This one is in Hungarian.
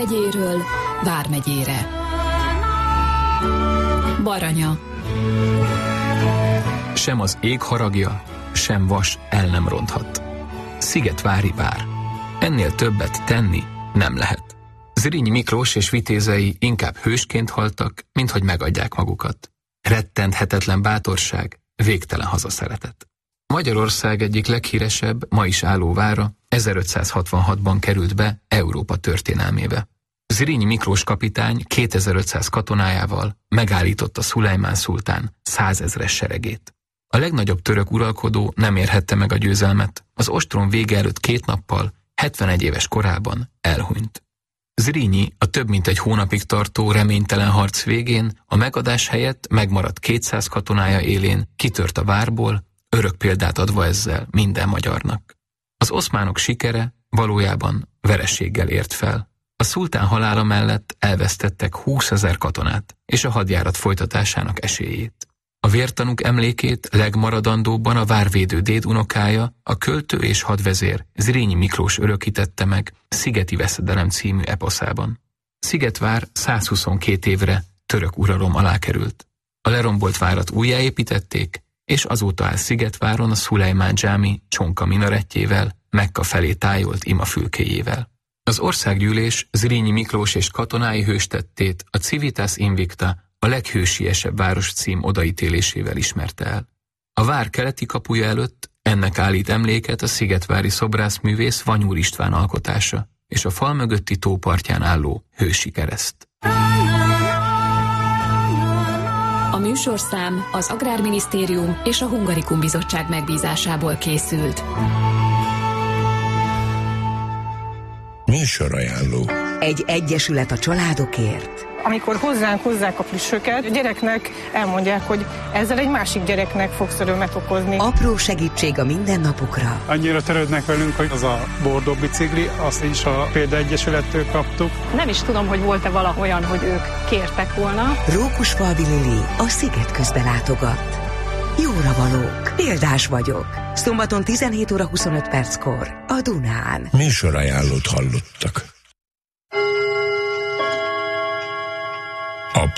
megyéről Vármegyére. Baranya. Sem az ég haragja, sem vas el nem ronthat. Szigetvári vár. Ennél többet tenni nem lehet. Zrínyi Miklós és vitézei inkább hősként haltak, mint hogy megadják magukat. Rettenthetetlen bátorság, végtelen hazaszeretet. Magyarország egyik leghíresebb, ma is álló vára 1566-ban került be Európa történelmébe. Zrínyi Miklós kapitány 2500 katonájával megállította Szulejmán szultán 100 000-es seregét. A legnagyobb török uralkodó nem érhette meg a győzelmet, az ostrom vége előtt 2 nappal, 71 éves korában elhunyt. Zrínyi a több mint egy hónapig tartó reménytelen harc végén a megadás helyett megmaradt 200 katonája élén kitört a várból, örök példát adva ezzel minden magyarnak. Az oszmánok sikere valójában vereséggel ért fel. A szultán halála mellett elvesztettek 20 000 katonát és a hadjárat folytatásának esélyét. A vértanúk emlékét legmaradandóbban a várvédő déd unokája, a költő és hadvezér Zrínyi Miklós örökítette meg Szigeti veszedelem című eposzában. Szigetvár 122 évre török uralom alá került. A lerombolt várat újjáépítették, és azóta áll Szigetváron a Szulejmán dzsámi csonka minarettjével, Mekka felé tájolt imafülkéjével. Az országgyűlés Zrínyi Miklós és katonái hőstettét, a Civitas Invicta, a leghősiesebb város cím odaítélésével ismerte el. A vár keleti kapuja előtt ennek állít emléket a szigetvári szobrászművész Vanyúr István alkotása és a fal mögötti tópartján álló hősi kereszt. A műsorszám az Agrárminisztérium és a Hungarikum Bizottság megbízásából készült. Műsorajánló. Egy egyesület a családokért. Amikor hozzánk hozzák a plüssöket, a gyereknek elmondják, hogy ezzel egy másik gyereknek fogsz örömet okozni. Apró segítség a mindennapokra. Annyira törődnek velünk, hogy az a bordó bicikli, azt is a példaegyesülettől kaptuk. Nem is tudom, hogy volt-e valahol, hogy ők kértek volna. Rókusfalvi Lili a Sziget közbe látogat. Jóra valók, példás vagyok. Szombaton 17 óra 25 perckor a Dunán. Műsorajánlót hallottak.